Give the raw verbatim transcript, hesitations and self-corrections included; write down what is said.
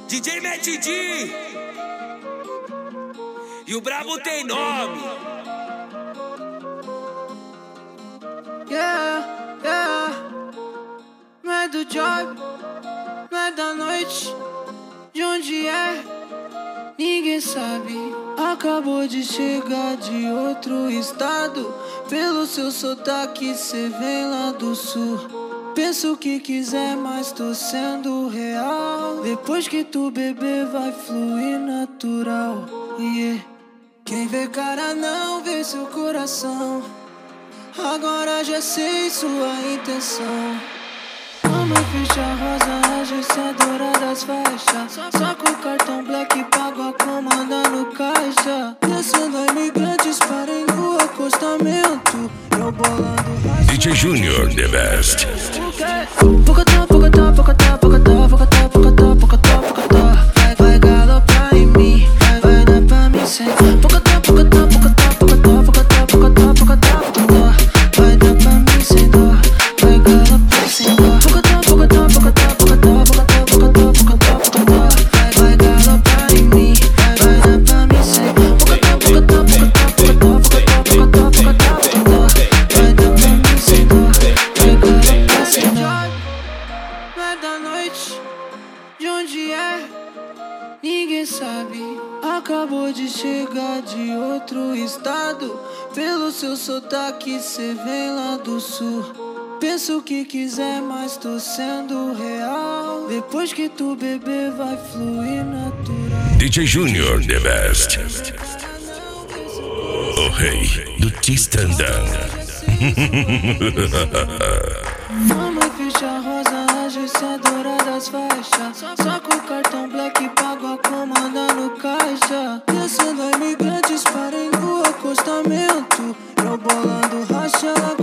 D J Matt D e o brabo tem nome. Yeah, yeah. Não é do job, não é da noite. De onde é? Ninguém sabe. Acabou de chegar de outro estado. Pelo seu sotaque cê vem lá do sul. Pensa o que quiser, mas tô sendo real. Depois que tu beber vai fluir natural. Yeah. Quem vê cara não vê seu coração. Agora já sei sua intenção. Uma ficha rosa, agênciadora das faixas. Só com o cartão black pago a comanda no caixa. Descendo a imigrantes parem no acostamento. Eu bolando D J Junior The Best. Pocotó, pocotó, pocotó, pocotó, pocotó, pocotó, pocotó, pocotó. Vai, vai galopar em mim, vai, vai dar pra mim sem. Pocotó, pocotó, pocotó, pocotó, pocotó, pocotó, pocotó, pocotó. Vai dar pra mim sem dó, vai galopar sem dó. Pocotó, pocotó, pocotó, pocotó, pocotó, pocotó, pocotó, pocotó. Vai, vai galopar em mim, vai, vai dar pra mim sem. Pocotó, pocotó, pocotó, pocotó, pocotó, pocotó, pocotó, pocotó. Vai dar pra mim sem dó, vai galopar sem dó. Não é da noite, de onde é? Ninguém sabe. Acabou de chegar de outro estado. Pelo seu sotaque cê vem lá do sul. Pensa o que quiser, mas tô sendo real. Depois que tu beber vai fluir natural. D J Junior The Best. O rei do Tistandã. Uma ficha rosa, agênciadora das faixas. Só com o cartão black pago a comanda no caixa. Descendo a imigrantes parem no acostamento. Eu bolando racha.